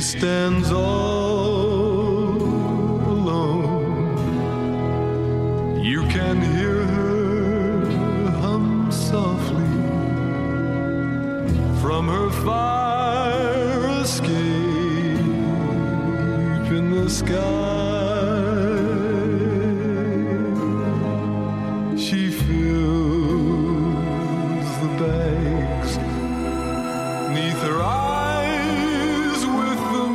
stands all alone. You can hear her hum softly from her fire escape in the sky. She fills the bags 'neath her eyes with the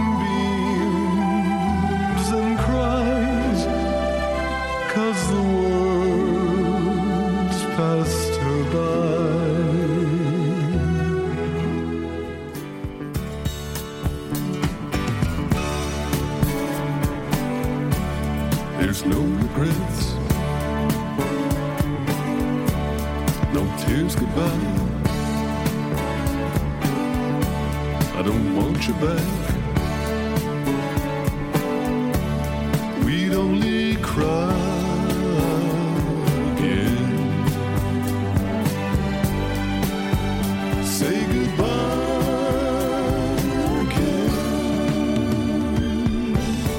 moonbeams and cries, 'cause the world's passed her by. There's no regrets, no tears goodbye. I don't want you back. We'd only cry again. Say goodbye again.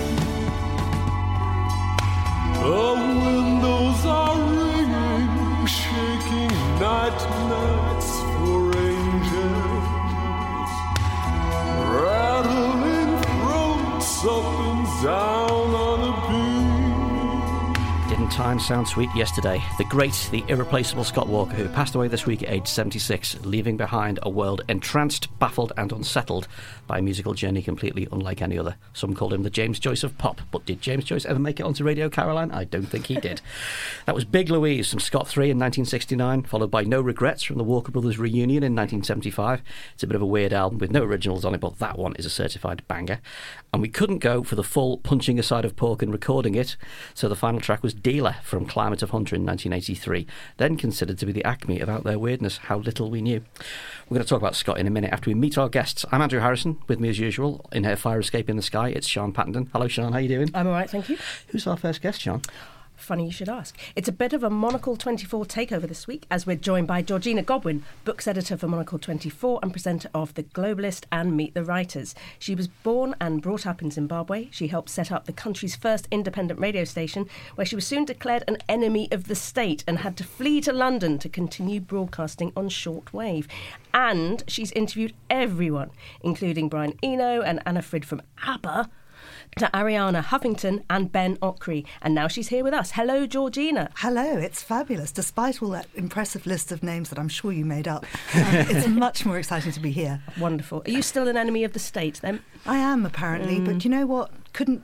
The windows are ringing, shaking nights for angels, rattling throats up and down on the beat. Didn't time sound sweet yesterday? The great, the irreplaceable Scott Walker, who passed away this week at age 76, leaving behind a world entranced, baffled and unsettled by a musical journey completely unlike any other. Some called him the James Joyce of pop, but did James Joyce ever make it onto Radio Caroline? I don't think he did. That was Big Louise from Scott 3 in 1969, followed by No Regrets from the Walker Brothers reunion in 1975. It's a bit of a weird album with no originals on it, but that one is a certified banger. And we couldn't go for the full punching a side of pork and recording it, so the final track was Dealer from Climate of Hunter in 1983, then considered to be the acme of out there weirdness. How little we knew. We're going to talk about Scott in a minute after we meet our guests. I'm Andrew Harrison. With me as usual in her fire escape in the sky, it's Sian Pattenden. Hello Sian, how are you doing? I'm all right, thank you. Who's our first guest, Sian? Funny you should ask. It's a bit of a Monocle 24 takeover this week, as we're joined by Georgina Godwin, books editor for Monocle 24 and presenter of The Globalist and Meet the Writers. She was born and brought up in Zimbabwe. She helped set up the country's first independent radio station, where she was soon declared an enemy of the state and had to flee to London to continue broadcasting on shortwave. And she's interviewed everyone, including Brian Eno and Anna Frid from ABBA, to Ariana Huffington and Ben Okri. And now she's here with us. Hello, Georgina. Hello, it's fabulous. Despite all that impressive list of names that I'm sure you made up, it's much more exciting to be here. Wonderful. Are you still an enemy of the state, then? I am, apparently, but you know what? Couldn't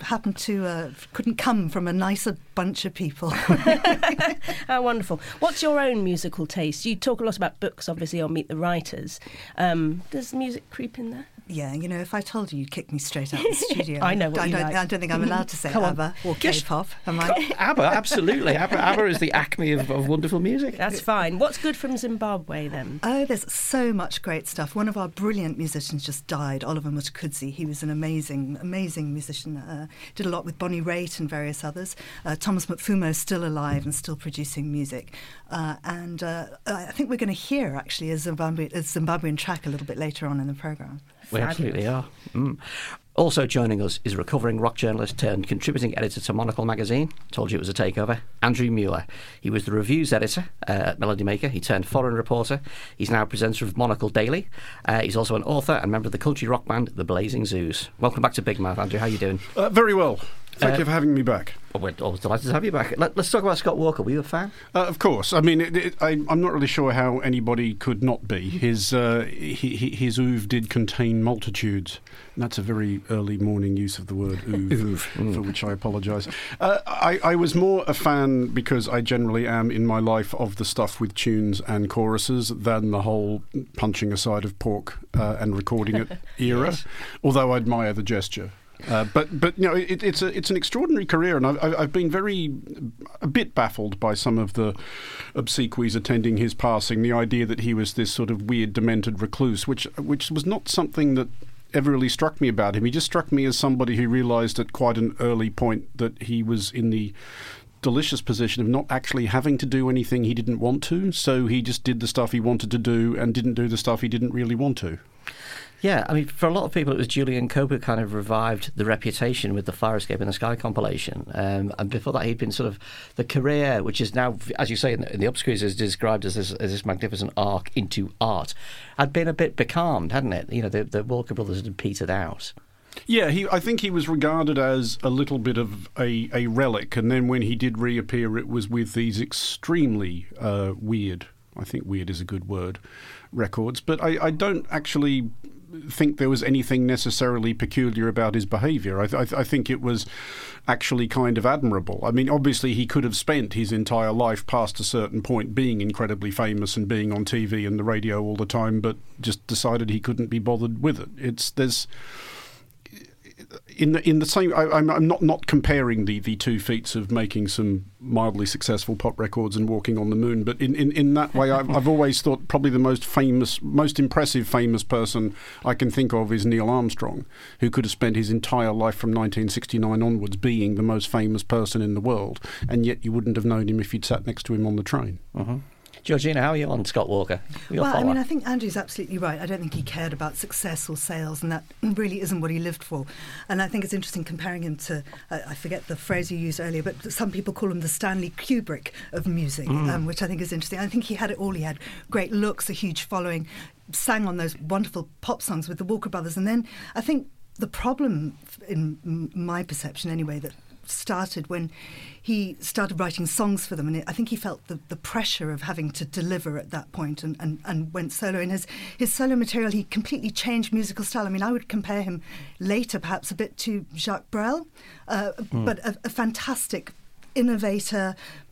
come from a nicer bunch of people. How wonderful. What's your own musical taste? You talk a lot about books, obviously, on Meet the Writers. Does music creep in there? Yeah, you know, if I told you, you'd kick me straight out of the studio. I know what you like. I don't think I'm allowed to say ABBA or K-pop, am I? ABBA, absolutely. ABBA is the acme of wonderful music. That's fine. What's good from Zimbabwe, then? Oh, there's so much great stuff. One of our brilliant musicians just died, Oliver Mutukudzi. He was an amazing, amazing musician. Did a lot with Bonnie Raitt and various others. Thomas Mapfumo is still alive and still producing music. And I think we're going to hear, actually, a Zimbabwean track a little bit later on in the programme. We absolutely are. Also joining us is recovering rock journalist turned contributing editor to Monocle magazine. Told you it was a takeover. Andrew Mueller. He was the reviews editor at Melody Maker. He turned foreign reporter. He's now presenter of Monocle Daily. He's also an author and member of the country rock band The Blazing Zoos. Welcome back to Big Mouth, Andrew. How are you doing? Very well. Thank you for having me back. We're always delighted to have you back. Let's talk about Scott Walker. Were you a fan? Of course. I mean, I'm not really sure how anybody could not be. His oeuvre did contain multitudes. And that's a very early morning use of the word oeuvre, for which I apologise. I was more a fan, because I generally am in my life, of the stuff with tunes and choruses than the whole punching a side of pork and recording it era, yes. Although I admire the gesture. But you know, it's an extraordinary career, and I've been a bit baffled by some of the obsequies attending his passing. The idea that he was this sort of weird, demented recluse, which was not something that ever really struck me about him. He just struck me as somebody who realised at quite an early point that he was in the delicious position of not actually having to do anything he didn't want to, so he just did the stuff he wanted to do and didn't do the stuff he didn't really want to. Yeah, I mean, for a lot of people, it was Julian Cope who kind of revived the reputation with the Fire Escape in the Sky compilation. And before that, he'd been sort of the career, which is now, as you say, in the Upscrews, is described as this magnificent arc into art, had been a bit becalmed, hadn't it? You know, the Walker Brothers had petered out. Yeah, I think he was regarded as a little bit of a relic, and then when he did reappear, it was with these extremely weird, I think weird is a good word, records. But I don't actually think there was anything necessarily peculiar about his behaviour. I think it was actually kind of admirable. I mean, obviously he could have spent his entire life past a certain point being incredibly famous and being on TV and the radio all the time, but just decided he couldn't be bothered with it. There's in the same. I'm not comparing the two feats of making some mildly successful pop records and walking on the moon, but in that way, I've always thought probably the most impressive famous person I can think of is Neil Armstrong, who could have spent his entire life from 1969 onwards being the most famous person in the world, and yet you wouldn't have known him if you'd sat next to him on the train. Mm-hmm. Georgina, how are you on Scott Walker? Well, I mean, I think Andrew's absolutely right. I don't think he cared about success or sales, and that really isn't what he lived for. And I think it's interesting comparing him to, I forget the phrase you used earlier, but some people call him the Stanley Kubrick of music, which I think is interesting. I think he had it all. He had great looks, a huge following, sang on those wonderful pop songs with the Walker Brothers. And then I think the problem, in my perception anyway, that started when he started writing songs for them, and I think he felt the pressure of having to deliver at that point and went solo. In his solo material, he completely changed musical style. I mean, I would compare him later perhaps a bit to Jacques Brel, but a fantastic innovator.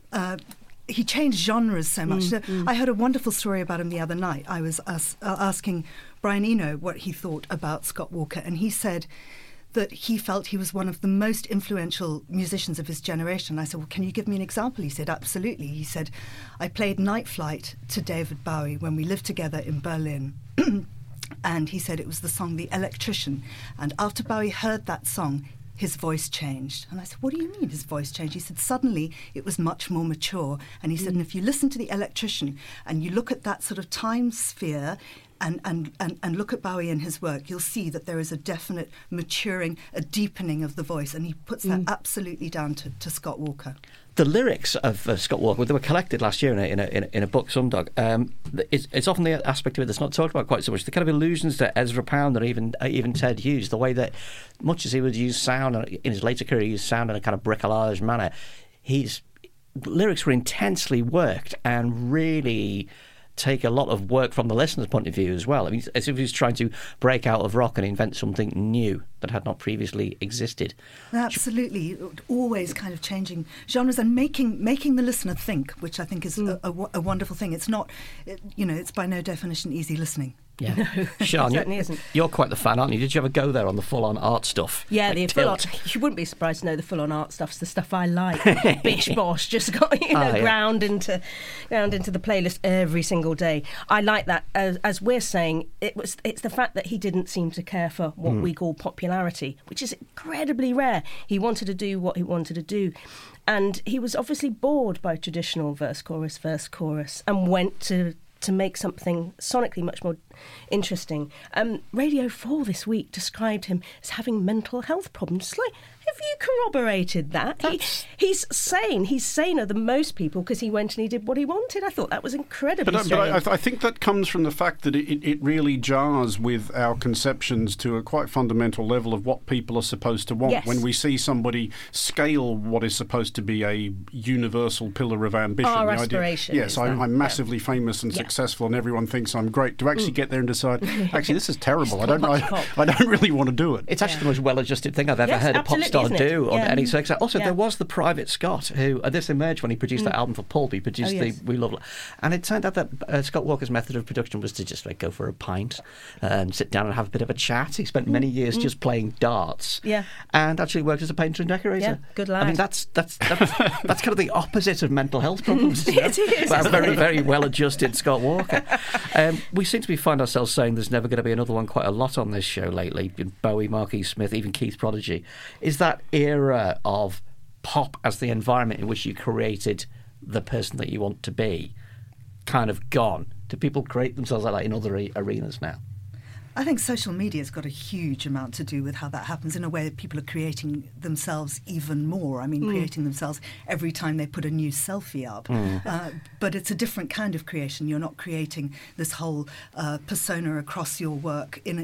He changed genres so much. I heard a wonderful story about him the other night. I was asking Brian Eno what he thought about Scott Walker, and he said that he felt he was one of the most influential musicians of his generation. I said, well, can you give me an example? He said, absolutely. He said, I played Night Flight to David Bowie when we lived together in Berlin. And he said it was the song The Electrician. And after Bowie heard that song, his voice changed. And I said, what do you mean his voice changed? He said, suddenly it was much more mature. And he said, and if you listen to The Electrician and you look at that sort of time sphere and look at Bowie and his work, you'll see that there is a definite maturing, a deepening of the voice. And he puts that absolutely down to Scott Walker. The lyrics of Scott Walker, they were collected last year in a book, Sumdog. It's often the aspect of it that's not talked about quite so much. The kind of allusions to Ezra Pound or even Ted Hughes, the way that, much as he would use sound in his later career, he used sound in a kind of bricolage manner. His lyrics were intensely worked and really take a lot of work from the listener's point of view as well. I mean, as if he was trying to break out of rock and invent something new that had not previously existed. Absolutely, always kind of changing genres and making the listener think, which I think is a wonderful thing. It's not, it's by no definition easy listening. Yeah, No, Sian, it certainly isn't. You're quite the fan, aren't you? Did you ever go there on the full-on art stuff? Yeah, like the full-on. You wouldn't be surprised to know the full-on art stuff's the stuff I like. Bish bosh, just got ground into the playlist every single day. I like that. As we're saying, it's the fact that he didn't seem to care for what we call popularity, which is incredibly rare. He wanted to do what he wanted to do. And he was obviously bored by traditional verse, chorus, and went to make something sonically much more interesting. Radio 4 this week described him as having mental health problems. It's like, have you corroborated that? He's sane. He's saner than most people because he went and he did what he wanted. I thought that was incredibly strange. But I think that comes from the fact that it really jars with our conceptions to a quite fundamental level of what people are supposed to want. Yes. When we see somebody scale what is supposed to be a universal pillar of ambition. Our the idea, aspiration. yes, I'm massively famous and successful and everyone thinks I'm great. To actually get there and decide, actually, this is terrible. I don't really want to do it. It's actually the most well-adjusted thing I've ever heard a pop star do on any success. Also, there was the Private Scott, who this emerged when he produced that album for Pulp. He produced the We Love, and it turned out that Scott Walker's method of production was to just go for a pint and sit down and have a bit of a chat. He spent many years just playing darts, and actually worked as a painter and decorator. Yeah, good lad. I mean, that's kind of the opposite of mental health problems. It is. But a very, very well-adjusted Scott Walker. We seem to find ourselves saying there's never going to be another one quite a lot on this show lately. Bowie, Marquis Smith, even Keith Prodigy. Is that era of pop as the environment in which you created the person that you want to be kind of gone? Do people create themselves like that in other arenas now? I think social media's got a huge amount to do with how that happens. In a way, that people are creating themselves even more. I mean, creating themselves every time they put a new selfie up. But it's a different kind of creation. You're not creating this whole persona across your work in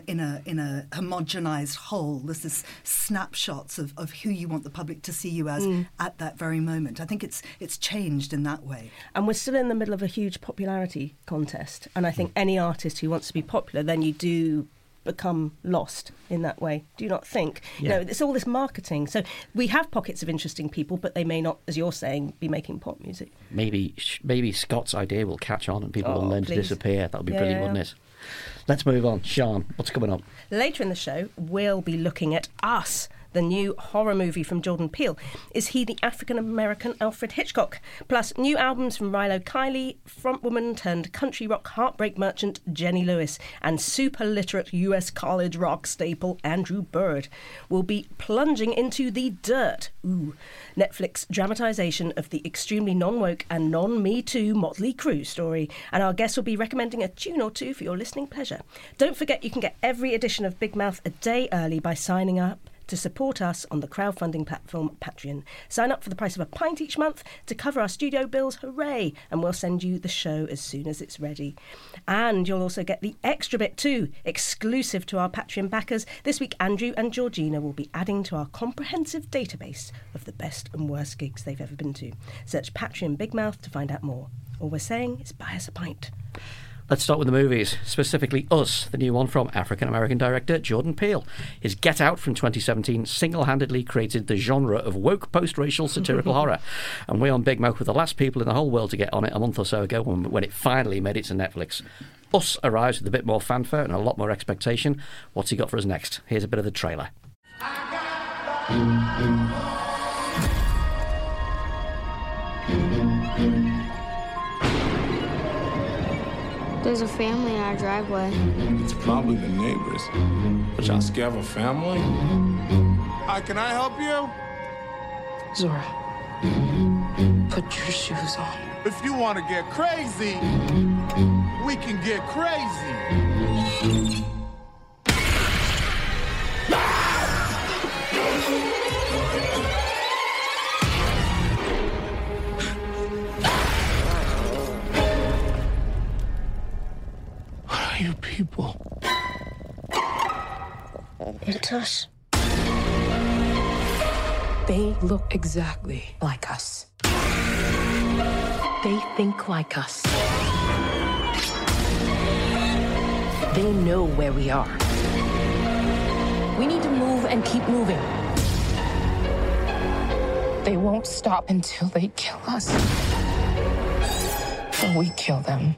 a homogenized whole. This is snapshots of who you want the public to see you as at that very moment. I think it's changed in that way. And we're still in the middle of a huge popularity contest. And I think any artist who wants to be popular, then you do become lost in that way. Do you not think? Yeah. You know, it's all this marketing. So we have pockets of interesting people, but they may not, as you're saying, be making pop music. Maybe Scott's idea will catch on and people will learn to disappear. That would be brilliant, wouldn't it? Let's move on. Sian, what's coming up? Later in the show, we'll be looking at Us, the new horror movie from Jordan Peele. Is he the African-American Alfred Hitchcock? Plus, new albums from Rilo Kiley, frontwoman turned country rock heartbreak merchant Jenny Lewis, and super literate US college rock staple Andrew Bird. We'll be plunging into the dirt. Netflix dramatisation of the extremely non-woke and non-Me Too Motley Crue story. And our guests will be recommending a tune or two for your listening pleasure. Don't forget you can get every edition of Big Mouth a day early by signing up to support us on the crowdfunding platform Patreon. Sign up for the price of a pint each month to cover our studio bills, hooray! And we'll send you the show as soon as it's ready. And you'll also get the extra bit too, exclusive to our Patreon backers. This week, Andrew and Georgina will be adding to our comprehensive database of the best and worst gigs they've ever been to. Search Patreon Big Mouth to find out more. All we're saying is buy us a pint. Let's start with the movies, specifically Us, the new one from African-American director Jordan Peele. His Get Out from 2017 single-handedly created the genre of woke post-racial satirical horror. And we on Big Mouth were the last people in the whole world to get on it a month or so ago when it finally made it to Netflix. Us arrives with a bit more fanfare and a lot more expectation. What's he got for us next? Here's a bit of the trailer. There's a family in our driveway. It's probably the neighbors. But y'all scared of a family? Hi, can I help you? Zora, put your shoes on. If you want to get crazy, we can get crazy. You people. It's us. They look exactly like us. They think like us. They know where we are. We need to move and keep moving. They won't stop until they kill us. Or we kill them.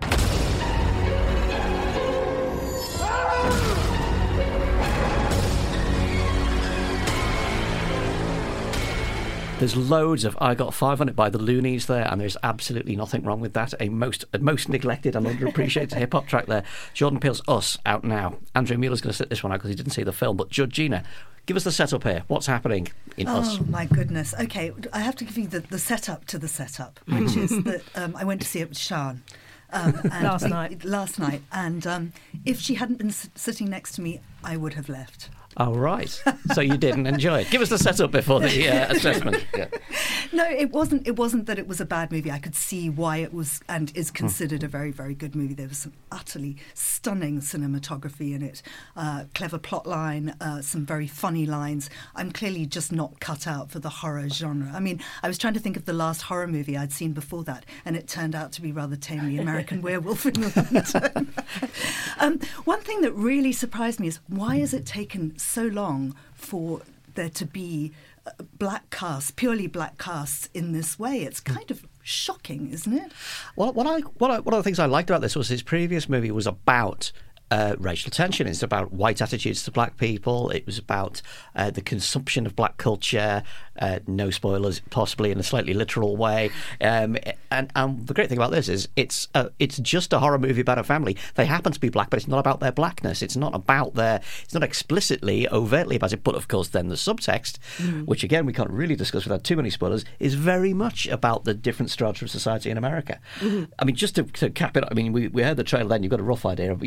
There's loads of I Got Five on It by the Loonies there, and there's absolutely nothing wrong with that. A most neglected and underappreciated hip-hop track there. Jordan Peele's Us, out now. Andrew Mueller's going to sit this one out because he didn't see the film, but Georgina, give us the setup here. What's happening in Us? Oh, my goodness. OK, I have to give you the setup to the setup, which is that I went to see it with Sian. Last night. And if she hadn't been sitting next to me, I would have left. Oh, right. So you didn't enjoy it. Give us the setup before the assessment. Yeah. No, it wasn't that it was a bad movie. I could see why it was and is considered a very, very good movie. There was some utterly stunning cinematography in it, clever plot line, some very funny lines. I'm clearly just not cut out for the horror genre. I mean, I was trying to think of the last horror movie I'd seen before that, and it turned out to be rather tamely American Werewolf in London. One thing that really surprised me is why has it taken so long for there to be black casts, purely black casts in this way? It's kind of shocking, isn't it? Well, one of the things I liked about this was his previous movie was about racial tension. It's about white attitudes to black people. It was about the consumption of black culture. No spoilers, possibly in a slightly literal way. And the great thing about this is it's just a horror movie about a family. They happen to be black, but it's not about their blackness. It's not explicitly, overtly about it. But of course, then the subtext, which again we can't really discuss without too many spoilers, is very much about the different strata of society in America. I mean, just to cap it, I mean, we heard the trailer. Then you've got a rough idea of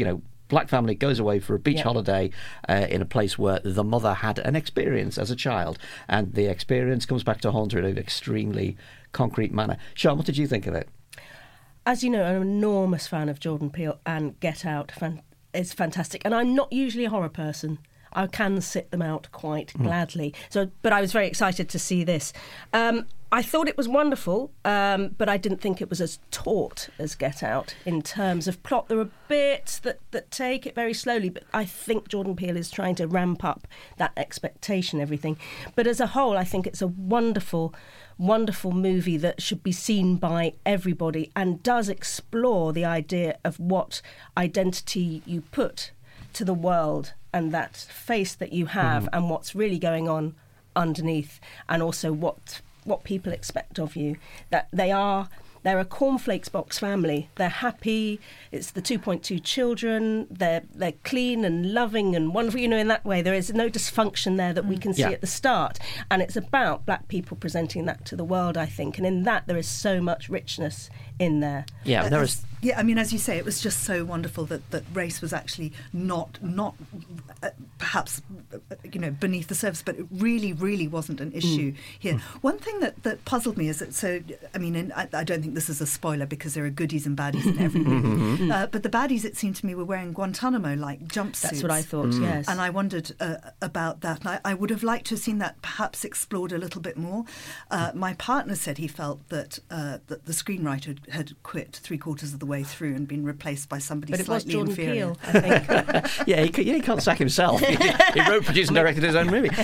black family goes away for a beach holiday in a place where the mother had an experience as a child, and the experience comes back to haunt her in an extremely concrete manner. Sean, what did you think of it? As you know, I'm an enormous fan of Jordan Peele, and Get Out is fantastic. And I'm not usually a horror person. I can sit them out quite gladly. But I was very excited to see this. I thought it was wonderful, but I didn't think it was as taut as Get Out in terms of plot. There are bits that take it very slowly, but I think Jordan Peele is trying to ramp up that expectation, everything. But as a whole, I think it's a wonderful, wonderful movie that should be seen by everybody and does explore the idea of what identity you put to the world and that face that you have and what's really going on underneath, and also what people expect of you. That they're a cornflakes box family. They're happy. It's the 2.2 children. They're clean and loving and wonderful. You know, in that way, there is no dysfunction there that we can see at the start. And it's about black people presenting that to the world, I think. And in that, there is so much richness in there. Yeah, there is. Yeah, I mean, as you say, it was just so wonderful that race was actually not perhaps, beneath the surface, but it really, really wasn't an issue here. One thing that puzzled me is that, I don't think this is a spoiler because there are goodies and baddies in every movie, but the baddies, it seemed to me, were wearing Guantanamo-like jumpsuits. That's what I thought, yes. And I wondered about that. And I would have liked to have seen that perhaps explored a little bit more. My partner said he felt that the screenwriter had quit 3/4 of the way through and been replaced by somebody slightly inferior. But it was Jordan Peele, I think. He can't sack himself. He wrote, produced, and directed his own movie.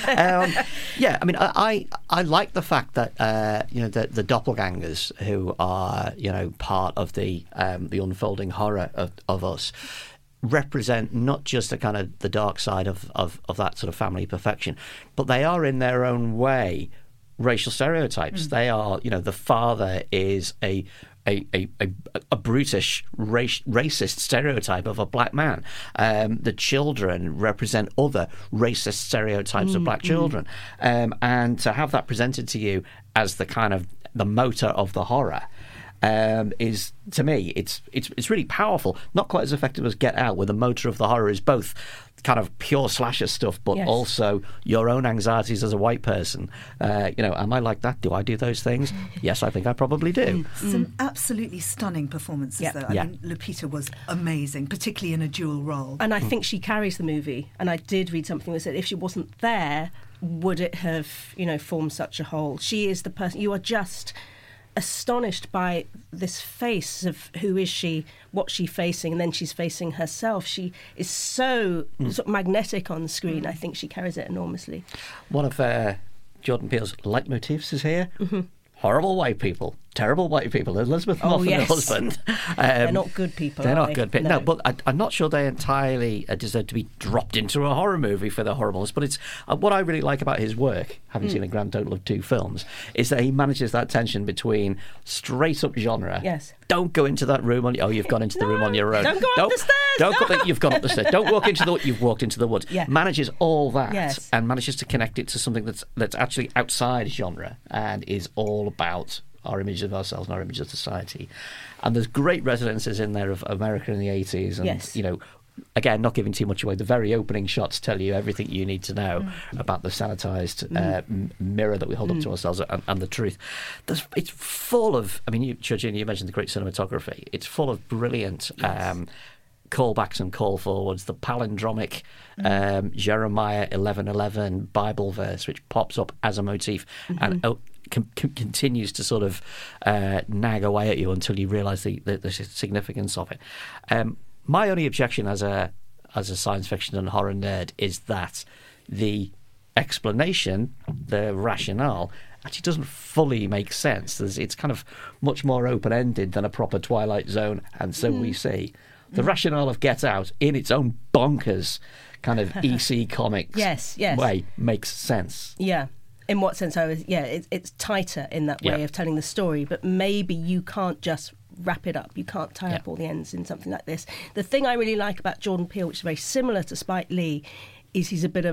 I like the fact that the doppelgangers who are part of the unfolding horror of us represent not just a kind of the dark side of that sort of family perfection, but they are in their own way racial stereotypes. They are, the father is a brutish racist stereotype of a black man. The children represent other racist stereotypes of black children, and to have that presented to you as the kind of the motor of the horror is, to me, it's really powerful. Not quite as effective as Get Out, where the motor of the horror is both kind of pure slasher stuff, but also your own anxieties as a white person. Am I like that? Do I do those things? Yes, I think I probably do. Some absolutely stunning performances, though. I mean, Lupita was amazing, particularly in a dual role. And I think she carries the movie. And I did read something that said if she wasn't there, would it have, formed such a whole? She is the person. You are just astonished by this face of who is she, what's she facing, and then she's facing herself. She is so sort of magnetic on the screen. I think she carries it enormously. One of Jordan Peele's leitmotifs is here. Horrible white people, terrible white people. Elizabeth Moss and her husband. They're not good people. They're not good people. No, but I'm not sure they entirely deserve to be dropped into a horror movie for their horribleness. But it's what I really like about his work, having seen a grand total of 2 films, is that he manages that tension between straight up genre. Yes. Don't go into that room you've gone into the room on your own. Don't go up the stairs. You've gone up the stairs. Don't walk you've walked into the woods. Yeah. Manages all that and manages to connect it to something that's actually outside genre and is all about our image of ourselves and our image of society. And there's great residences in there of America in the 80s. And, again, not giving too much away, the very opening shots tell you everything you need to know about the sanitised mirror that we hold up to ourselves and the truth. It's full of, Georgina, you mentioned the great cinematography. It's full of brilliant callbacks and call forwards. The palindromic Jeremiah 11:11 Bible verse, which pops up as a motif and continues to sort of nag away at you until you realise the significance of it. My only objection as a science fiction and horror nerd is that the explanation, the rationale, actually doesn't fully make sense. It's kind of much more open-ended than a proper Twilight Zone, and so we see. The rationale of Get Out, in its own bonkers kind of EC Comics way, makes sense. Yeah. In what sense? It's tighter in that way of telling the story, but maybe you can't just wrap it up. You can't tie up all the ends in something like this. The thing I really like about Jordan Peele, which is very similar to Spike Lee, is he's a bit of a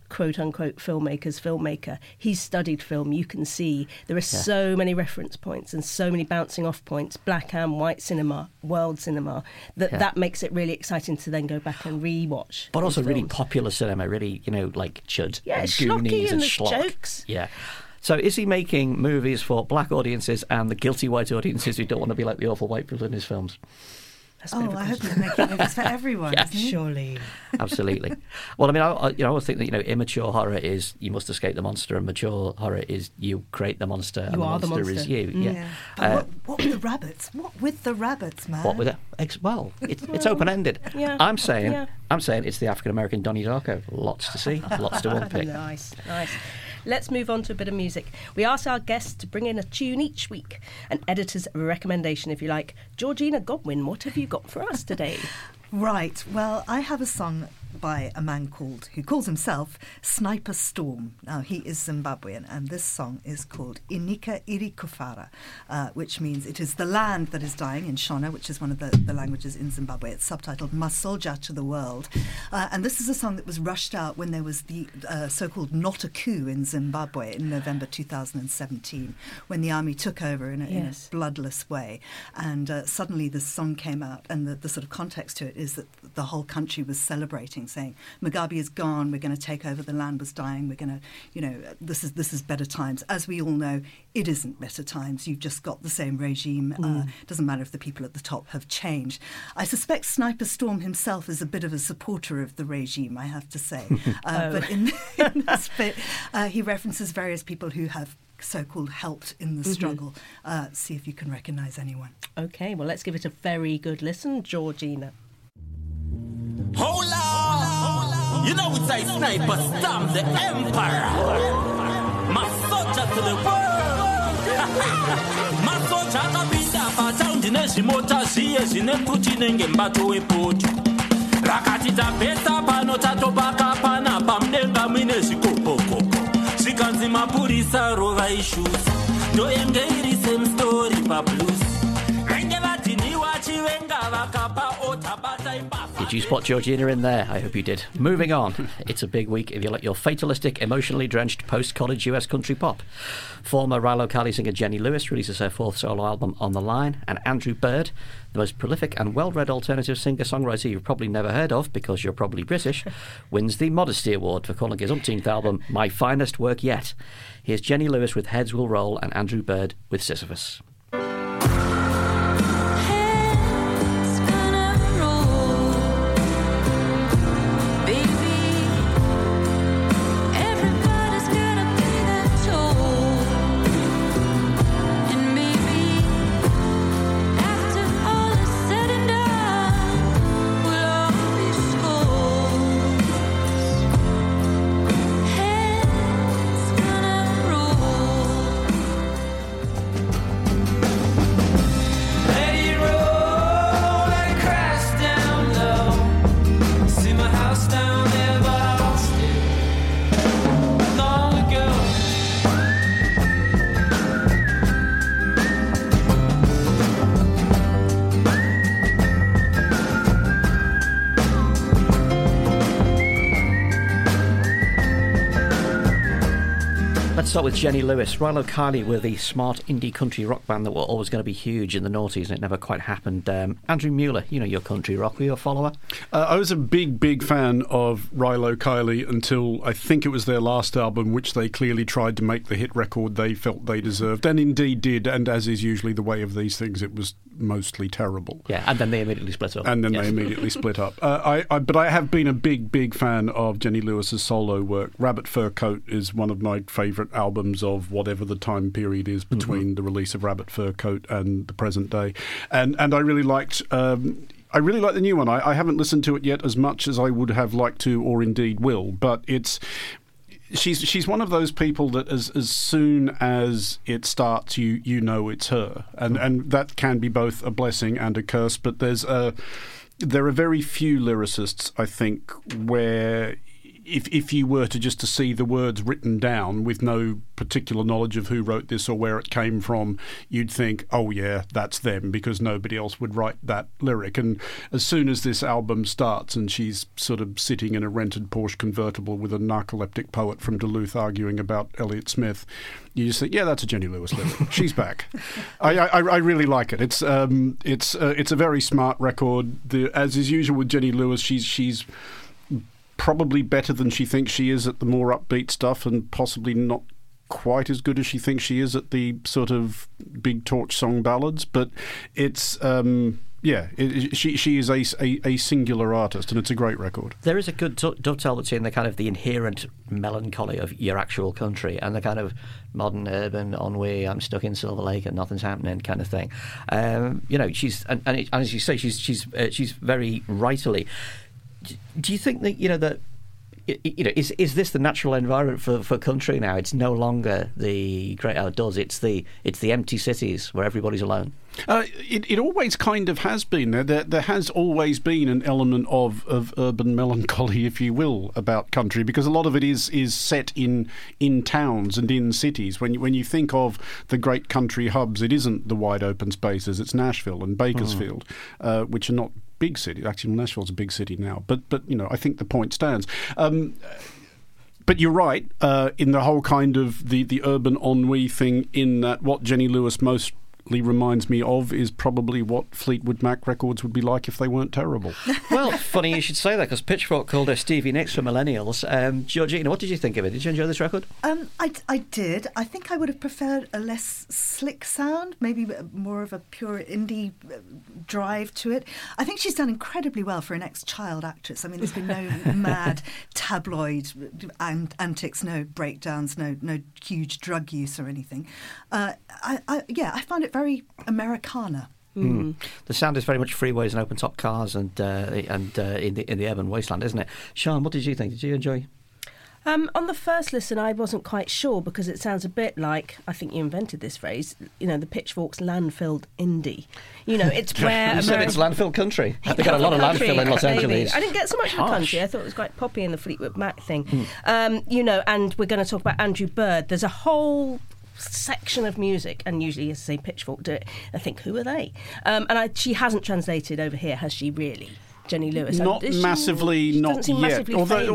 quote-unquote filmmaker. He's studied film. You can see there are so many reference points and so many bouncing off points, black and white cinema, world cinema, that makes it really exciting to then go back and re-watch. But also really films. popular cinema, really, like Chud and schlocky Goonies and the Schlock. jokes. Yeah. So is he making movies for black audiences and the guilty white audiences who don't want to be like the awful white people in his films? I hope he's making movies for everyone, isn't he? Surely. Absolutely. Well, I mean, I always think that, immature horror is you must escape the monster, and mature horror is you create the monster, and the monster is you. Yeah. But what with the rabbits? What with the rabbits, man? What with it? Well, it's open-ended. Yeah. I'm saying it's the African-American Donnie Darko. Lots to see, lots to unpick. Nice. Let's move on to a bit of music. We ask our guests to bring in a tune each week, an editor's recommendation, if you like. Georgina Godwin, what have you got for us today? Right. Well, I have a song by a man who calls himself Sniper Storm. Now, he is Zimbabwean, and this song is called Inika Iri Kufara, which means it is the land that is dying in Shona, which is one of the languages in Zimbabwe. It's subtitled My Soldier to the World. And this is a song that was rushed out when there was the so-called not a coup in Zimbabwe in November 2017, when the army took over in a bloodless way. And suddenly this song came out, and the sort of context to it is that the whole country was celebrating, saying Mugabe is gone, we're going to take over, the land was dying, we're going to, this is better times. As we all know, it isn't better times. You've just got the same regime. Doesn't matter if the people at the top have changed. I suspect Sniper Storm himself is a bit of a supporter of the regime, I have to say. But in this bit, he references various people who have so-called helped in the struggle. See if you can recognise anyone. OK, well, let's give it a very good listen, Georgina. Hola! You know it's a Sniper Storm, the Empire. My soldier to the world. My soldier akapinda pataundi nezvimota zviye zvine Putin ngembato wepoto. Rakati tapesa pano tatobaka pana pamdenga mine zvikokoko. Zvikanzi mapurisa rova issues. Ndoenge iri same story pablues. Renge vadhiniwa chivenga vakapa otabata ipafa. Did you spot Georgina in there? I hope you did. Moving on. It's a big week if you like your fatalistic, emotionally drenched post-college US country pop. Former Rilo Kiley singer Jenny Lewis releases her fourth solo album On the Line, and Andrew Bird, the most prolific and well-read alternative singer-songwriter you've probably never heard of because you're probably British, wins the Modesty Award for calling his umpteenth album My Finest Work Yet. Here's Jenny Lewis with Heads Will Roll and Andrew Bird with Sisyphus. Start with Jenny Lewis. Rilo Kiley were the smart indie country rock band that were always going to be huge in the noughties, and it never quite happened. Andrew Mueller, you know your country rock. Were you a follower? I was a big fan of Rilo Kiley until I think it was their last album, which they clearly tried to make the hit record they felt they deserved, and indeed did, and as is usually the way of these things, it was mostly terrible. Yeah, and then they immediately split up. But I have been a big fan of Jenny Lewis's solo work. Rabbit Fur Coat is one of my favourite albums of whatever the time period is between the release of Rabbit Fur Coat and the present day. And I really liked... I really like the new one. I haven't listened to it yet as much as I would have liked to, or indeed will, but it's... She's one of those people that as soon as it starts, you know it's her, and that can be both a blessing and a curse. But there are very few lyricists, I think, where if you were to just to see the words written down with no particular knowledge of who wrote this or where it came from, you'd think, oh yeah, that's them, because nobody else would write that lyric. And as soon as this album starts and she's sort of sitting in a rented Porsche convertible with a narcoleptic poet from Duluth arguing about Elliott Smith, you just think, yeah, that's a Jenny Lewis lyric. She's back. I really like it. It's a very smart record. As is usual with Jenny Lewis, she's probably better than she thinks she is at the more upbeat stuff, and possibly not quite as good as she thinks she is at the sort of big torch song ballads. But it's she is a singular artist, and it's a great record. There is a good dovetail between the kind of the inherent melancholy of your actual country and the kind of modern urban ennui, I'm stuck in Silver Lake and nothing's happening kind of thing. She's and as you say, she's very rightly. Do you think that is this the natural environment for country now? It's no longer the great outdoors. It's the empty cities where everybody's alone. It always kind of has been. There has always been an element of urban melancholy, if you will, about country, because a lot of it is set in towns and in cities. When you think of the great country hubs, it isn't the wide open spaces. It's Nashville and Bakersfield, which are not big cities. Actually, Nashville's a big city now, but I think the point stands. But you're right in the whole kind of the urban ennui thing, in that what Jenny Lewis mostly reminds me of is probably what Fleetwood Mac records would be like if they weren't terrible. Well, funny you should say that, because Pitchfork called her Stevie Nicks for millennials. Georgina, what did you think of it? Did you enjoy this record? I did. I think I would have preferred a less slick sound, maybe more of a pure indie drive to it. I think she's done incredibly well for an ex-child actress. I mean, there's been no mad tabloid antics, no breakdowns, no huge drug use or anything. I found it very Americana. Mm. The sound is very much freeways and open top cars and in the urban wasteland, isn't it? Sean, what did you think? Did you enjoy? On the first listen, I wasn't quite sure, because it sounds a bit like, I think you invented this phrase, the Pitchfork's landfill indie. It's where you said it's landfill country. They've got a lot of landfill in Los Angeles. I didn't get so much of the country. I thought it was quite poppy in the Fleetwood Mac thing. And we're going to talk about Andrew Bird. There's a whole section of music, and usually, as I say, Pitchfork do it. I think, who are they? She hasn't translated over here, has she really? Jenny Lewis. Not massively, she not yet. Massively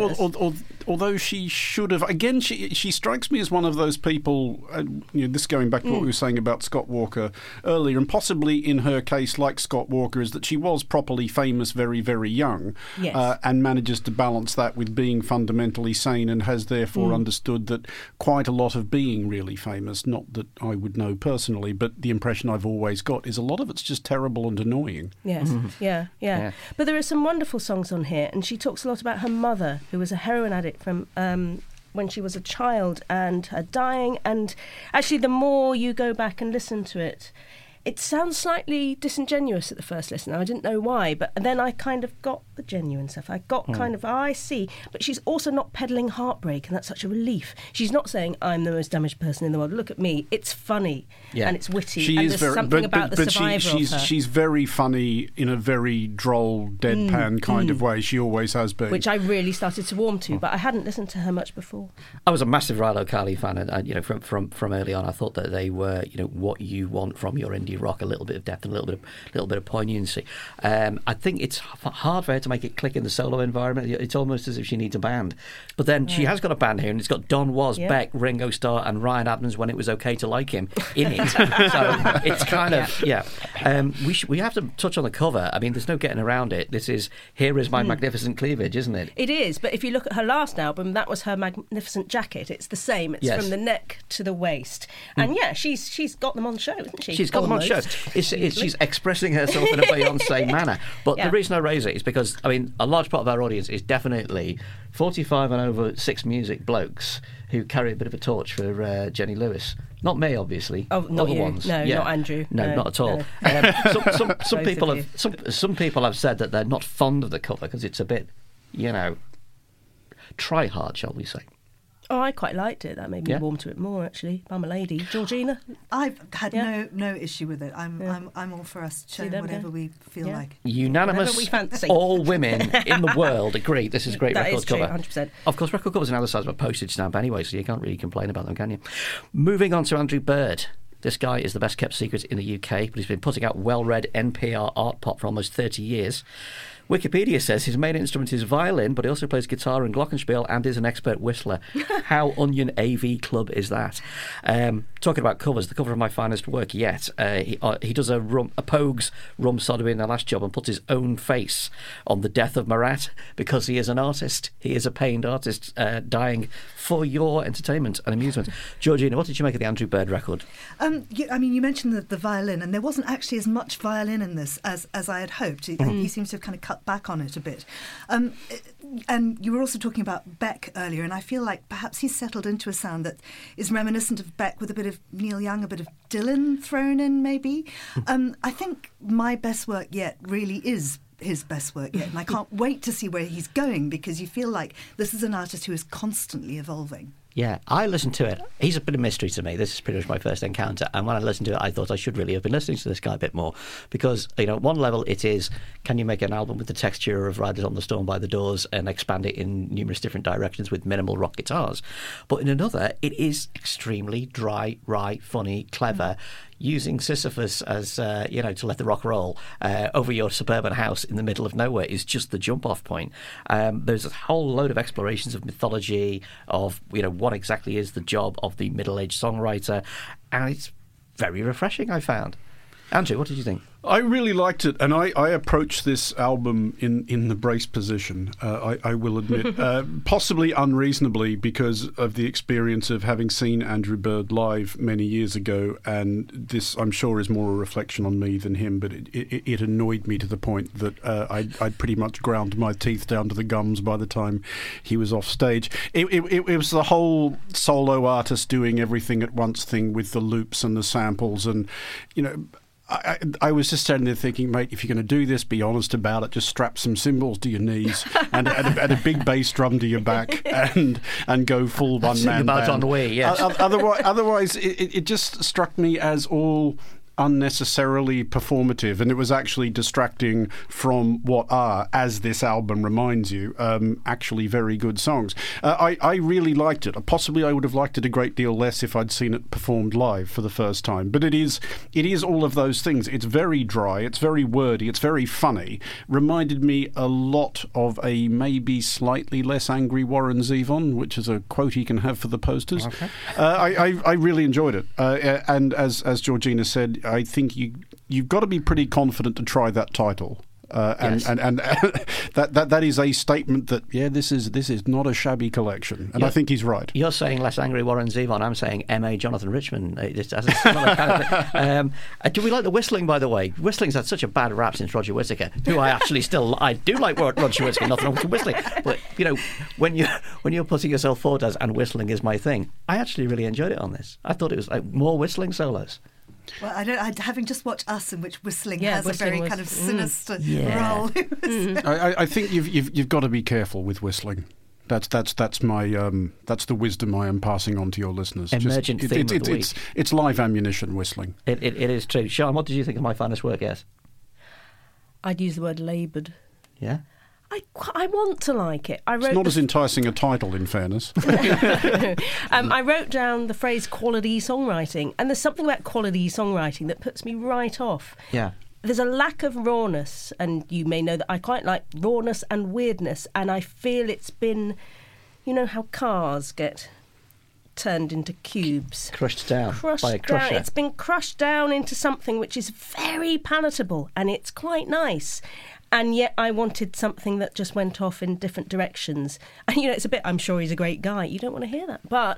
although she should have. Again, she strikes me as one of those people. This going back to what we were saying about Scott Walker earlier, and possibly in her case, like Scott Walker, is that she was properly famous very, very young, yes. And manages to balance that with being fundamentally sane, and has therefore understood that quite a lot of being really famous, not that I would know personally, but the impression I've always got is a lot of it's just terrible and annoying. Yes, yeah. But there are some wonderful songs on here, and she talks a lot about her mother, who was a heroin addict from when she was a child, and her dying. And actually, the more you go back and listen to it, it sounds slightly disingenuous at the first listen. I didn't know why, but then I kind of got the genuine stuff. I got kind of, I see. But she's also not peddling heartbreak, and that's such a relief. She's not saying, I'm the most damaged person in the world. Look at me. It's funny, and it's witty, and there's something about the survivor of her. She's very funny in a very droll, deadpan kind of way. She always has been. Which I really started to warm to, but I hadn't listened to her much before. I was a massive Rilo Kiley fan, and from early on, I thought that they were, what you want from your indie rock, a little bit of depth and a little bit of poignancy. I think it's hard for her to make it click in the solo environment. It's almost as if she needs a band. But then she has got a band here, and it's got Don Was, Beck, Ringo Starr and Ryan Adams, when it was okay to like him, in it. So it's kind of, we have to touch on the cover. I mean, there's no getting around it. This is Here Is My Magnificent Cleavage, isn't it? It is, but if you look at her last album, that was her Magnificent Jacket. It's the same. It's from the neck to the waist. And she's got them on show, isn't she? She's got them on show. She's expressing herself in a Beyonce manner. But the reason I raise it is because, I mean, a large part of our audience is definitely 45 and over Six Music blokes who carry a bit of a torch for Jenny Lewis. Not me, obviously. Oh, not other you. ones. No, not Andrew. No, not at all. No. Some people have said that they're not fond of the cover because it's a bit, try hard, shall we say. Oh, I quite liked it. That made me warm to it more, actually. I'm a lady. Georgina? I've had no issue with it. I'm all for us sharing whatever we feel like. Unanimous, we fancy. all women in the world agree this is a great record cover. That is true, 100%. Of course, record covers are now the size of a postage stamp anyway, so you can't really complain about them, can you? Moving on to Andrew Bird. This guy is the best kept secret in the UK, but he's been putting out well-read NPR art pop for almost 30 years. Wikipedia says his main instrument is violin, but he also plays guitar and glockenspiel and is an expert whistler. How Onion AV Club is that? Talking about covers, the cover of my finest work yet. He does a Pogues Rum Sodomy in the last job and puts his own face on the death of Marat because he is an artist. He is a pained artist dying for your entertainment and amusement. Georgina, what did you make of the Andrew Bird record? You mentioned the violin, and there wasn't actually as much violin in this as I had hoped. He seems to have kind of cut back on it a bit. And you were also talking about Beck earlier, and I feel like perhaps he's settled into a sound that is reminiscent of Beck with a bit of Neil Young, a bit of Dylan thrown in, maybe. I think my best work yet really is his best work yet, and I can't wait to see where he's going, because you feel like this is an artist who is constantly evolving. Yeah, I listened to it. He's a bit of a mystery to me. This is pretty much my first encounter. And when I listened to it, I thought I should really have been listening to this guy a bit more. Because, at one level it is, can you make an album with the texture of Riders on the Storm by the Doors and expand it in numerous different directions with minimal rock guitars? But in another, it is extremely dry, wry, funny, clever, using Sisyphus as, to let the rock roll over your suburban house in the middle of nowhere is just the jump-off point. There's a whole load of explorations of mythology, of, what exactly is the job of the middle-aged songwriter, and it's very refreshing, I found. Andrew, what did you think? I really liked it, and I approached this album in the brace position, I will admit, possibly unreasonably because of the experience of having seen Andrew Bird live many years ago, and this, I'm sure, is more a reflection on me than him, but it annoyed me to the point that I'd pretty much ground my teeth down to the gums by the time he was off stage. It was the whole solo artist doing everything at once thing with the loops and the samples, and, I was just standing there thinking, mate, if you're going to do this, be honest about it. Just strap some cymbals to your knees and a big bass drum to your back and go full one-man band. On the way, yes. Otherwise, it just struck me as all unnecessarily performative, and it was actually distracting from what are, as this album reminds you, actually very good songs. I really liked it. Possibly I would have liked it a great deal less if I'd seen it performed live for the first time, but it is all of those things. It's very dry, it's very wordy, it's very funny. Reminded me a lot of a maybe slightly less angry Warren Zevon, which is a quote he can have for the posters. Okay. I really enjoyed it, and as Georgina said, I think you've got to be pretty confident to try that title. Yes. And that is a statement that, this is not a shabby collection, and I think he's right. You're saying less angry Warren Zevon. I'm saying M.A. Jonathan Richman. It's as a similar kind of thing. Do we like the whistling, by the way? Whistling's had such a bad rap since Roger Whittaker, who I actually I do like Roger Whittaker. Nothing wrong with whistling, but when you're putting yourself forward as and whistling is my thing, I actually really enjoyed it on this. I thought it was like more whistling solos. Well, having just watched Us, in which whistling has a very kind of sinister role. I think you've got to be careful with whistling. That's my that's the wisdom I am passing on to your listeners. Emergent theme of the week. It's live ammunition whistling. It is true. Sean, what did you think of my finest work? Yes, I'd use the word laboured. Yeah. I want to like it. It's not as enticing a title, in fairness. I wrote down the phrase quality songwriting, and there's something about quality songwriting that puts me right off. Yeah. There's a lack of rawness, and you may know that I quite like rawness and weirdness, and I feel it's been, how cars get turned into cubes. Crushed down by a crusher. It's been crushed down into something which is very palatable, and it's quite nice. And yet I wanted something that just went off in different directions. And, it's a bit, I'm sure he's a great guy. You don't want to hear that. But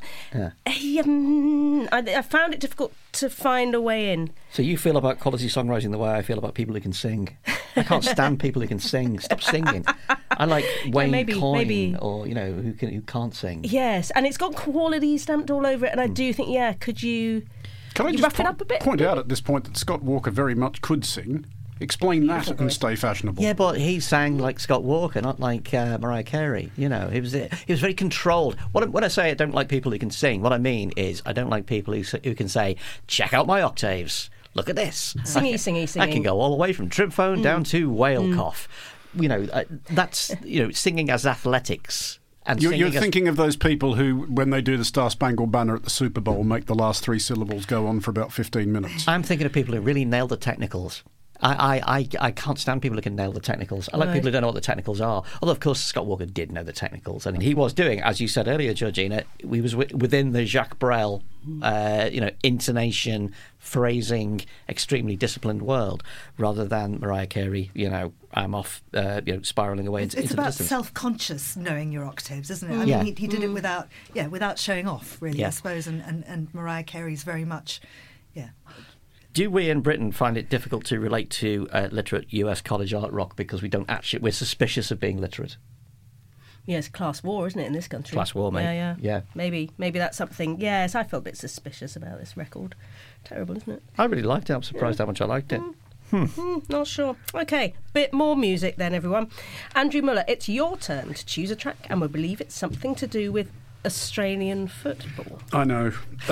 I found it difficult to find a way in. So you feel about quality songwriting the way I feel about people who can sing. I can't stand people who can sing. Stop singing. I like Wayne Coyne or, who can't sing. Yes, and it's got quality stamped all over it. And I do think, could you... Can I rough it up a bit? Point out at this point that Scott Walker very much could sing. Explain that and stay fashionable. Yeah, but he sang like Scott Walker, not like Mariah Carey. You know, he was very controlled. When I say I don't like people who can sing, what I mean is I don't like people who can say, check out my octaves. Look at this. Singy. I can go all the way from triphone down to whale cough. You know, that's singing as athletics. And you're thinking of those people who, when they do the Star Spangled Banner at the Super Bowl, make the last 3 syllables go on for about 15 minutes. I'm thinking of people who really nail the technicals. I can't stand people who can nail the technicals. I like people who don't know what the technicals are. Although, of course, Scott Walker did know the technicals. And he was doing, as you said earlier, Georgina, he was within the Jacques Brel, intonation, phrasing, extremely disciplined world, rather than Mariah Carey, I'm off, spiralling away into It's the about distance. self-conscious knowing your octaves, isn't it? I mean, he did it without showing off, really, I suppose. And Mariah Carey's very much, Do we in Britain find it difficult to relate to literate US college art rock because we're suspicious of being literate? Yeah, it's class war, isn't it, in this country? Class war, mate. Yeah. Maybe that's something. Yes, I felt a bit suspicious about this record. Terrible, isn't it? I really liked it. I'm surprised how much I liked it. Not sure. Okay, bit more music then, everyone. Andrew Muller, it's your turn to choose a track, and we believe it's something to do with Australian football. I know.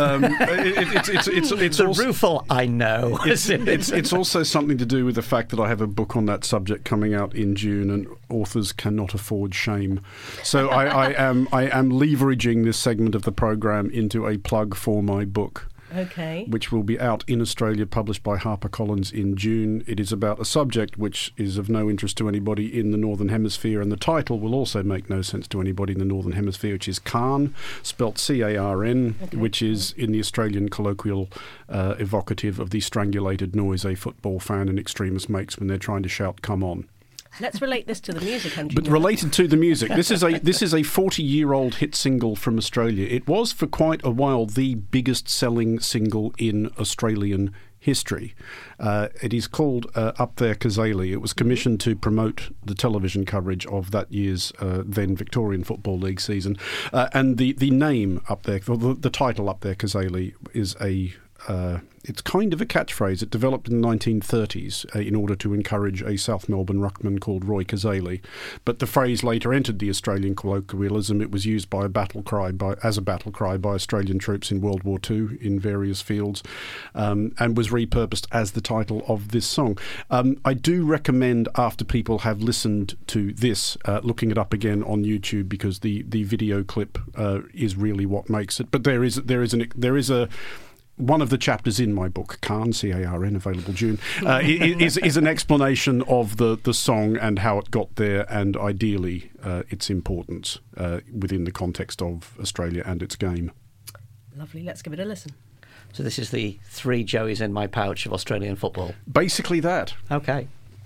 It's the also, rueful I know. It's also something to do with the fact that I have a book on that subject coming out in June, and authors cannot afford shame. So I am leveraging this segment of the programme into a plug for my book. Okay. Which will be out in Australia, published by HarperCollins in June. It is about a subject which is of no interest to anybody in the Northern Hemisphere, and the title will also make no sense to anybody in the Northern Hemisphere, which is Carn, spelt C-A-R-N, which is, in the Australian colloquial, evocative of the strangulated noise a football fan and extremist makes when they're trying to shout, come on. Let's relate this to the music, Andrew. But related to the music, this is a 40-year-old hit single from Australia. It was for quite a while the biggest-selling single in Australian history. It is called Up There Kazali. It was commissioned to promote the television coverage of that year's then Victorian Football League season. And the name Up There, or the title Up There Kazali, is it's kind of a catchphrase. It developed in the 1930s in order to encourage a South Melbourne ruckman called Roy Kazali. But the phrase later entered the Australian colloquialism. It was used as a battle cry by Australian troops in World War II in various fields, and was repurposed as the title of this song. I do recommend, after people have listened to this, looking it up again on YouTube, because the video clip is really what makes it. But there is a one of the chapters in my book, Carn, C-A-R-N, available June, is an explanation of the song and how it got there, and ideally its importance within the context of Australia and its game. Lovely, let's give it a listen. So this is the 3 Joeys in my pouch of Australian football. Basically that. Okay.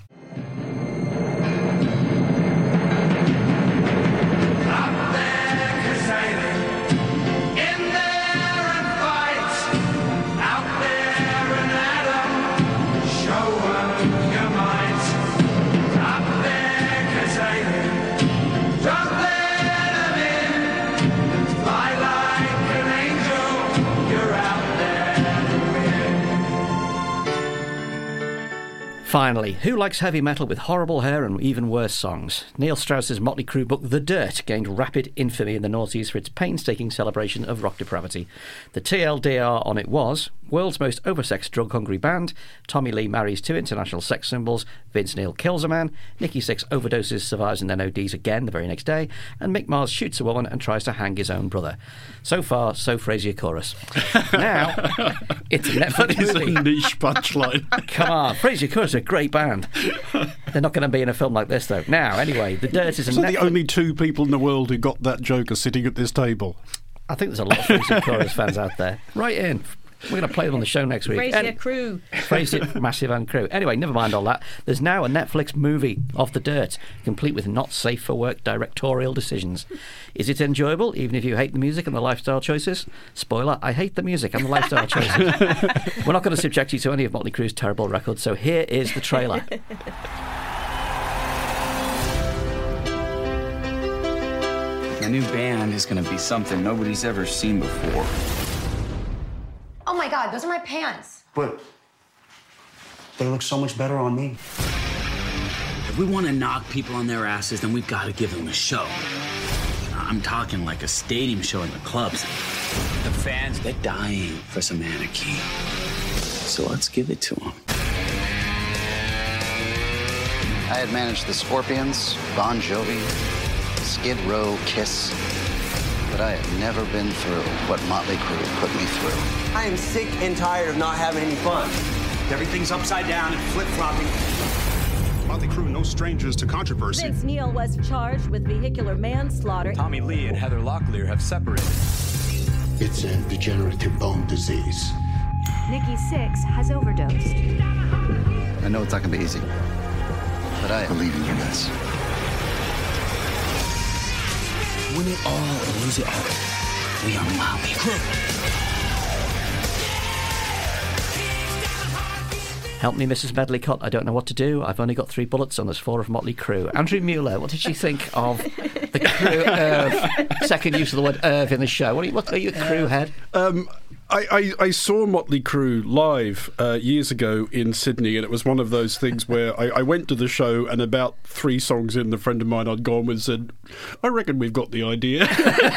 Finally, who likes heavy metal with horrible hair and even worse songs? Neil Strauss's Motley Crue book The Dirt gained rapid infamy in the noughties for its painstaking celebration of rock depravity. The TLDR on it was: world's most oversexed, drug-hungry band, Tommy Lee marries 2 international sex symbols, Vince Neil kills a man, Nicky Six overdoses, survives and then ODs again the very next day, and Mick Mars shoots a woman and tries to hang his own brother. So far, so Frasier Chorus. Now, it's a Netflix movie. That is a niche punchline. Come on, Frasier Chorus are a great band. They're not going to be in a film like this, though. Now, anyway, The Dirt is a the only 2 people in the world who got that joke are sitting at this table. I think there's a lot of Frasier Chorus fans out there. Right in. We're going to play them on the show next week. Frasier Crew. Frasier, Massive and Crew. Anyway, never mind all that. There's now a Netflix movie of The Dirt, complete with not safe for work directorial decisions. Is it enjoyable, even if you hate the music and the lifestyle choices? Spoiler, I hate the music and the lifestyle choices. We're not going to subject you to any of Motley Crue's terrible records, so here is the trailer. The new band is going to be something nobody's ever seen before. Oh my God, those are my pants. But They look so much better on me. If we want to knock people on their asses, then we've got to give them a show. I'm talking like a stadium show in the clubs. The fans, they're dying for some anarchy. So let's give it to them. I had managed the Scorpions, Bon Jovi, Skid Row, Kiss, but I had never been through what Motley Crue put me through. I am sick and tired of not having any fun. Everything's upside down and flip-flopping. Motley Crue, no strangers to controversy. Vince Neil was charged with vehicular manslaughter. Tommy Lee and Heather Locklear have separated. It's a degenerative bone disease. Nikki Sixx has overdosed. I know it's not gonna be easy, but I believe in you guys. Win it all or lose it all. We are Motley Crue. Help me, Mrs. Medlicott. I don't know what to do. I've only got 3 bullets and there's 4 of Motley Crue. Andrew Mueller, what did you think of the Crue second use of the word Irv in the show? What are you, Crue head? I saw Motley Crue live years ago in Sydney, and it was one of those things where I went to the show, and about 3 songs in, the friend of mine I'd gone with said, I reckon we've got the idea.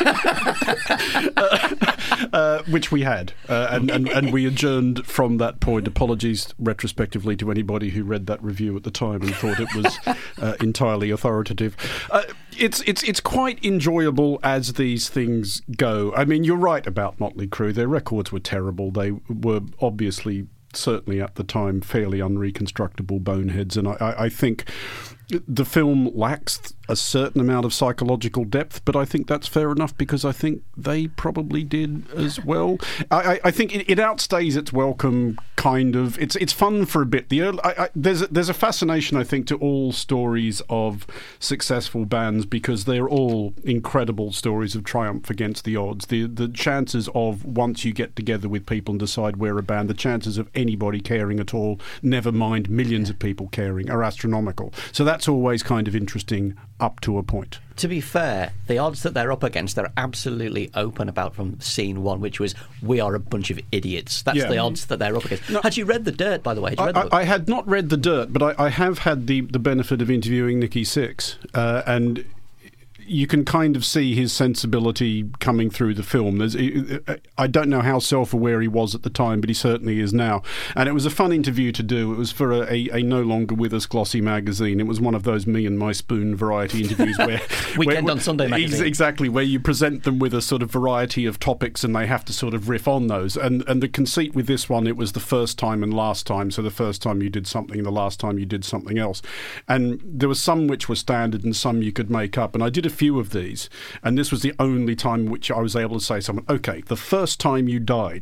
Which we had, and we adjourned from that point. Apologies retrospectively to anybody who read that review at the time and thought it was entirely authoritative. It's quite enjoyable as these things go. I mean, you're right about Motley Crue. Their records were terrible. They were obviously, certainly at the time, fairly unreconstructible boneheads, and I think the film lacks a certain amount of psychological depth, but I think that's fair enough because I think they probably did as well. I think it outstays its welcome, kind of. It's fun for a bit. There's a fascination, I think, to all stories of successful bands because they're all incredible stories of triumph against the odds. The chances of, once you get together with people and decide we're a band, the chances of anybody caring at all, never mind millions of people caring, are astronomical. So that's always kind of interesting up to a point. To be fair, the odds that they're up against, they're absolutely open about from scene 1, which was, we are a bunch of idiots. That's the odds that they're up against. No, had you read The Dirt, by the way? I had not read The Dirt, but I have had the benefit of interviewing Nikki Sixx, and you can kind of see his sensibility coming through the film. I don't know how self-aware he was at the time, but he certainly is now. And it was a fun interview to do. It was for a no longer with us glossy magazine. It was one of those Me and My Spoon variety interviews where Weekend on Sunday magazine. Exactly, where you present them with a sort of variety of topics and they have to sort of riff on those. And the conceit with this one, it was the first time and last time. So the first time you did something and the last time you did something else. And there was some which were standard and some you could make up. And I did a few of these, and this was the only time in which I was able to say to someone, okay, the first time you died.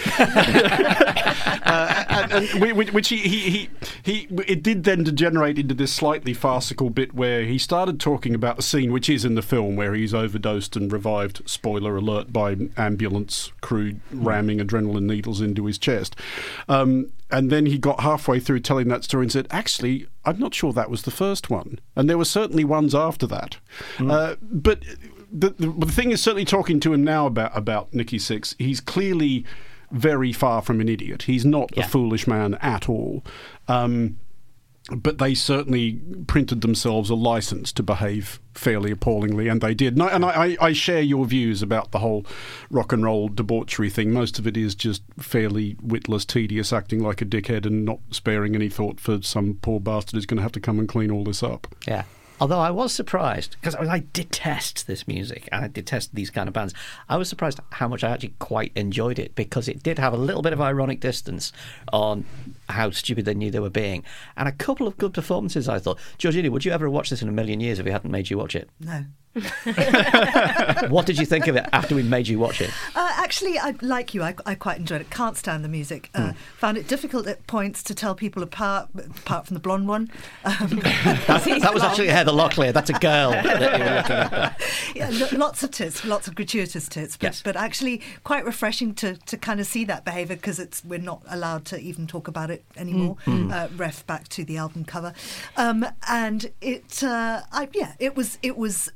Which it did then degenerate into this slightly farcical bit where he started talking about a scene which is in the film where he's overdosed and revived, spoiler alert, by ambulance crew ramming adrenaline needles into his chest. And then he got halfway through telling that story and said, actually, I'm not sure that was the first one. And there were certainly ones after that. But the thing is, certainly talking to him now about Nikki Sixx, he's clearly very far from an idiot. He's not a foolish man at all. But they certainly printed themselves a license to behave fairly appallingly, and they did. And I share your views about the whole rock and roll debauchery thing. Most of it is just fairly witless, tedious, acting like a dickhead and not sparing any thought for some poor bastard who's going to have to come and clean all this up. Yeah. Although I was surprised, because I detest this music and I detest these kind of bands. I was surprised how much I actually quite enjoyed it, because it did have a little bit of ironic distance on how stupid they knew they were being. And a couple of good performances, I thought. Georgina, would you ever watch this in a million years if we hadn't made you watch it? No. What did you think of it after we made you watch it? Actually, like you, I quite enjoyed it. Can't stand the music. Found it difficult at points to tell people apart from the blonde one. That was actually Heather Locklear. That's a girl that you were looking at. Yeah, lots of tits, lots of gratuitous tits, but actually quite refreshing to kind of see that behaviour, because we're not allowed to even talk about it anymore. Ref back to the album cover, and it was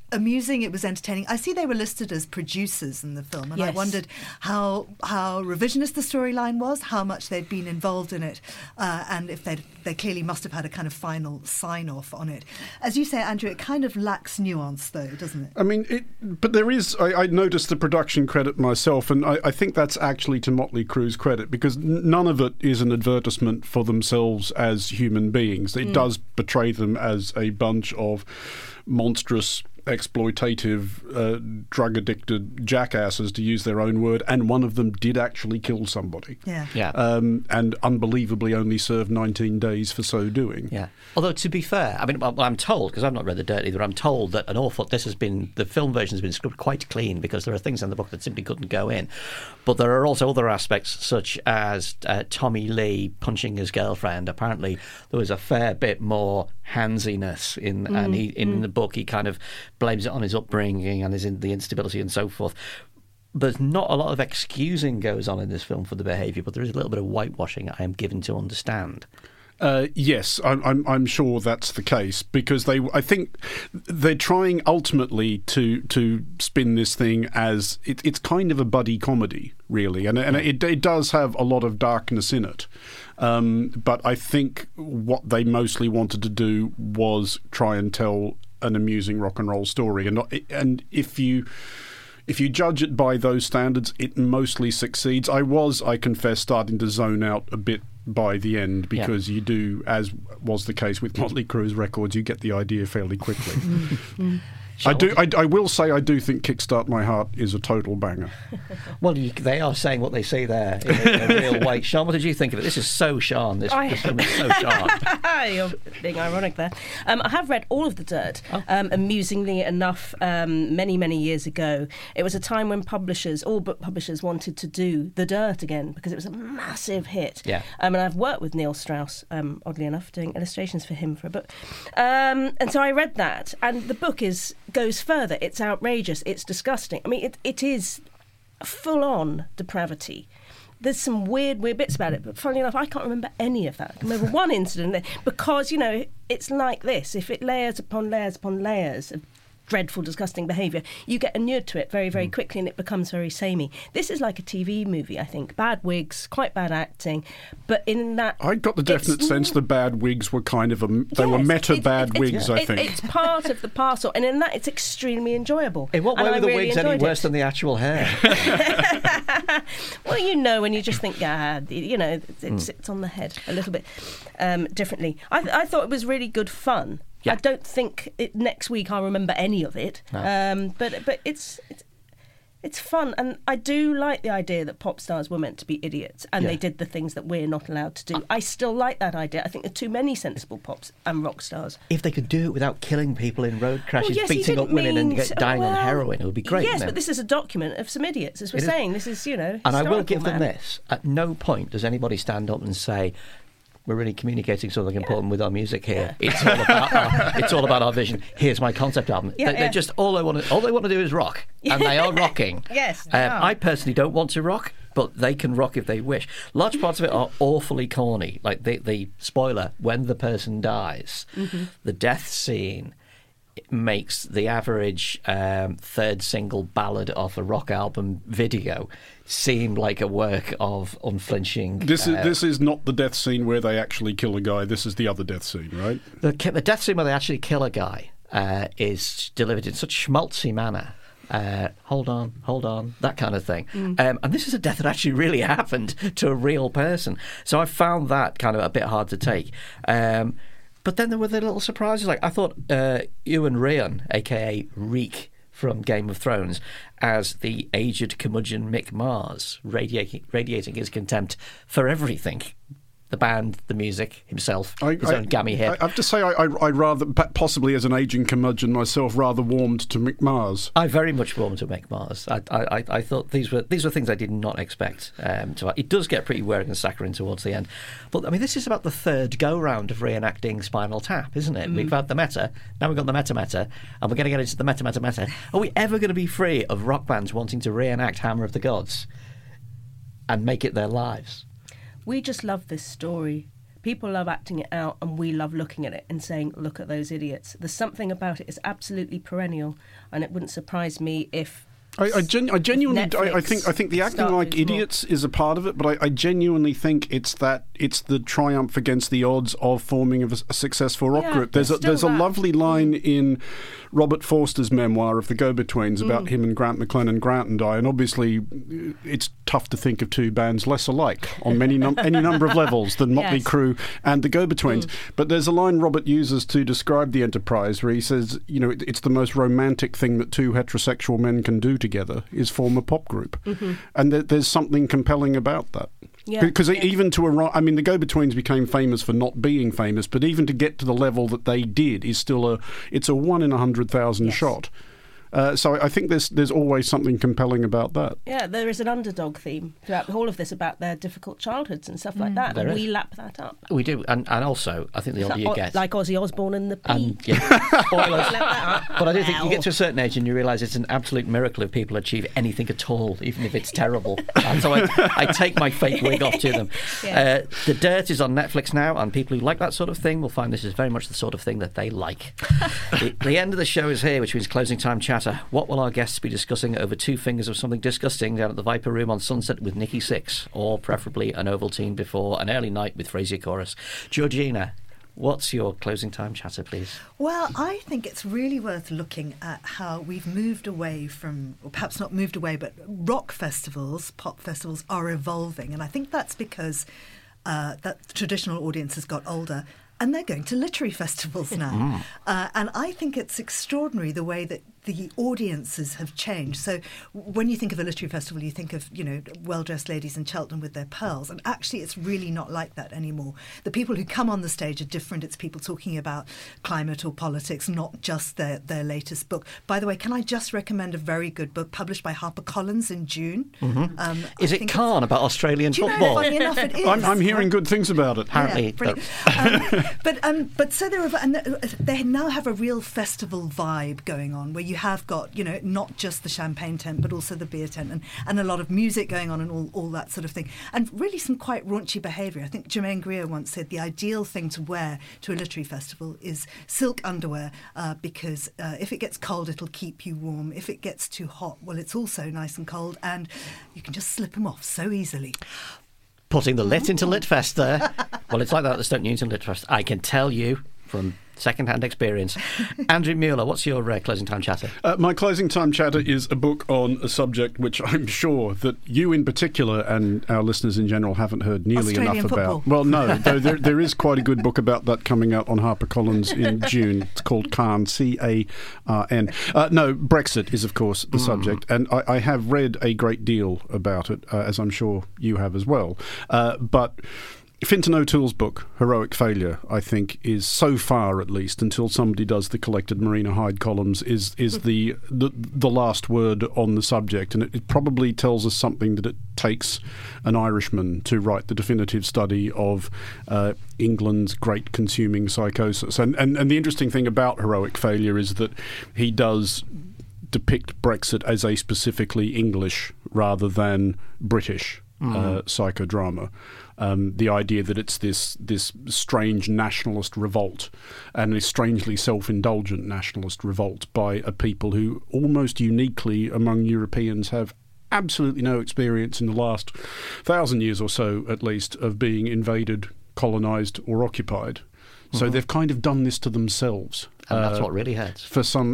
amusing, it was entertaining. I see they were listed as producers in the film, and I Yes. wondered how revisionist the storyline was, how much they'd been involved in it, and if they clearly must have had a kind of final sign-off on it. As you say, Andrew, it kind of lacks nuance, though, doesn't it? I mean, but there is. I noticed the production credit myself, and I think that's actually to Motley Crue's credit, because none of it is an advertisement for themselves as human beings. It does portray them as a bunch of monstrous, exploitative, drug-addicted jackasses, to use their own word, and one of them did actually kill somebody. Yeah. And unbelievably only served 19 days for so doing. Yeah. Although, to be fair, I mean, well, I'm told, because I've not read the dirt either, I'm told that the film version has been scripted quite clean, because there are things in the book that simply couldn't go in. But there are also other aspects, such as Tommy Lee punching his girlfriend. Apparently, there was a fair bit more handsiness in the book. He kind of blames it on his upbringing and the instability and so forth. There's not a lot of excusing goes on in this film for the behaviour, but there is a little bit of whitewashing, I am given to understand. Yes, I'm sure that's the case, because I think they're trying ultimately to spin this thing as it's kind of a buddy comedy, really, and it does have a lot of darkness in it. But I think what they mostly wanted to do was try and tell an amusing rock and roll story, and if you judge it by those standards, it mostly succeeds. I confess, starting to zone out a bit by the end, because you do, as was the case with Motley Crue's records, you get the idea fairly quickly. I will say I do think Kickstart My Heart is a total banger. Well, they are saying what they say there in a real way. Sean, what did you think of it? This is so Sean. This film is so Sean. You're being ironic there. I have read all of The Dirt, amusingly enough, many, many years ago. It was a time when all book publishers wanted to do The Dirt again, because it was a massive hit. Yeah. And I've worked with Neil Strauss, oddly enough, doing illustrations for him for a book. And so I read that, and the book goes further. It's outrageous. It's disgusting. I mean, it is full-on depravity. There's some weird bits about it, but funnily enough, I can't remember any of that. I remember one incident there, because, it's like this. If it layers upon layers upon layers of dreadful, disgusting behaviour, you get inured to it very, very quickly, and it becomes very samey. This is like a TV movie, I think. Bad wigs, quite bad acting, but in that... I got the definite sense the bad wigs were kind of were meta-bad wigs, I think. It's part of the parcel, and in that it's extremely enjoyable. In what way were the wigs any worse than the actual hair? Well, when you just think, it sits on the head a little bit differently. I thought it was really good fun. Yeah. I don't think next week I'll remember any of it, no. But it's fun, and I do like the idea that pop stars were meant to be idiots, and they did the things that we're not allowed to do. I still like that idea. I think there are too many sensible pops and rock stars. If they could do it without killing people in road crashes, beating up women and dying on heroin, it would be great. Yes, but this is a document of some idiots, as we're saying. This is, And I will give them this. At no point does anybody stand up and say, we're really communicating something important with our music here. Yeah. It's all about our vision. Here's my concept album. They're just all they want to do is rock, and they are rocking. Yes, I personally don't want to rock, but they can rock if they wish. Large parts of it are awfully corny. Like the spoiler, when the person dies, the death scene makes the average third single ballad off a rock album video seem like a work of unflinching... This is not the death scene where they actually kill a guy. This is the other death scene, right? The death scene where they actually kill a guy is delivered in such schmaltzy manner. Hold on, that kind of thing. And this is a death that actually really happened to a real person. So I found that kind of a bit hard to take. But then there were the little surprises. Like, I thought Ewan Ryan, a.k.a. Reek from Game of Thrones, as the aged curmudgeon Mick Mars, radiating his contempt for everything. The band, the music, himself, his own gammy head. I have to say, I rather, possibly as an aging curmudgeon myself, rather warmed to Mick Mars. I very much warmed to Mick Mars. I thought these were things I did not expect. It does get pretty wearing and saccharine towards the end. But, I mean, this is about the third go-round of reenacting Spinal Tap, isn't it? We've had the meta, now we've got the meta-meta, and we're going to get into the meta-meta-meta. Are we ever going to be free of rock bands wanting to reenact Hammer of the Gods and make it their lives? We just love this story People love acting it out, and we love looking at it and saying, look at those idiots. There's something about it. It's absolutely perennial, and it wouldn't surprise me if I genuinely, I think the acting like idiots is a part of it, but I genuinely think it's the triumph against the odds of forming a successful rock group. There's a lovely line in Robert Forster's memoir of the Go-Betweens about him and Grant McLennan, Grant and I, and obviously it's tough to think of two bands less alike on any number of levels than Motley Crue and the Go-Betweens. But there's a line Robert uses to describe the Enterprise where he says, it's the most romantic thing that two heterosexual men can do together is form a pop group. And there's something compelling about that. Because even the Go-Betweens became famous for not being famous, but even to get to the level that they did is still it's a 1 in 100,000 shot. So I think there's always something compelling about that. Yeah, there is an underdog theme throughout all of this about their difficult childhoods and stuff like that. And we lap that up. We do, and also I think the older you get, like Ozzy Osbourne and the P. Spoilers. But I do think you get to a certain age and you realise it's an absolute miracle if people achieve anything at all, even if it's terrible. And so I take my fake wig off to them. The Dirt is on Netflix now, and people who like that sort of thing will find this is very much the sort of thing that they like. The end of the show is here, which means closing time chat. What will our guests be discussing over two fingers of something disgusting down at the Viper Room on Sunset with Nikki Sixx, or preferably an Ovaltine before an early night with Frasier Chorus? Georgina, what's your closing time chatter, please? Well, I think it's really worth looking at how we've moved away from, or perhaps not moved away, but rock festivals, pop festivals are evolving. And I think that's because that traditional audience has got older. And they're going to literary festivals now. And I think it's extraordinary the way that the audiences have changed. So when you think of a literary festival, you think of, well-dressed ladies in Cheltenham with their pearls. And actually, it's really not like that anymore. The people who come on the stage are different. It's people talking about climate or politics, not just their latest book. By the way, can I just recommend a very good book published by HarperCollins in June? Is it Khan about Australian football? Funny enough, it is. I'm hearing good things about it. Apparently. But so they now have a real festival vibe going on where you have got, not just the champagne tent, but also the beer tent and a lot of music going on and all that sort of thing. And really some quite raunchy behaviour. I think Germaine Greer once said the ideal thing to wear to a literary festival is silk underwear because if it gets cold, it'll keep you warm. If it gets too hot, well, it's also nice and cold and you can just slip them off so easily. Putting the lit into Litfest there. Well, it's like that at the Stoke Newington Litfest. I can tell you from second-hand experience. Andrew Mueller, what's your closing time chatter? My closing time chatter is a book on a subject which I'm sure that you in particular and our listeners in general haven't heard nearly Australian enough football. about. Well, no, though there is quite a good book about that coming out on HarperCollins in June. It's called Carn, C-A-R-N. No, Brexit is, of course, the subject, and I have read a great deal about it, as I'm sure you have as well. But Fintan O'Toole's book, Heroic Failure, I think, is so far, at least, until somebody does the collected Marina Hyde columns, is the last word on the subject. And it probably tells us something that it takes an Irishman to write the definitive study of England's great consuming psychosis. And the interesting thing about Heroic Failure is that he does depict Brexit as a specifically English rather than British psychodrama. The idea that it's this strange nationalist revolt and this strangely self-indulgent nationalist revolt by a people who almost uniquely among Europeans have absolutely no experience in the last 1,000 years or so, at least, of being invaded, colonised or occupied. So they've kind of done this to themselves. And that's what really hurts. For some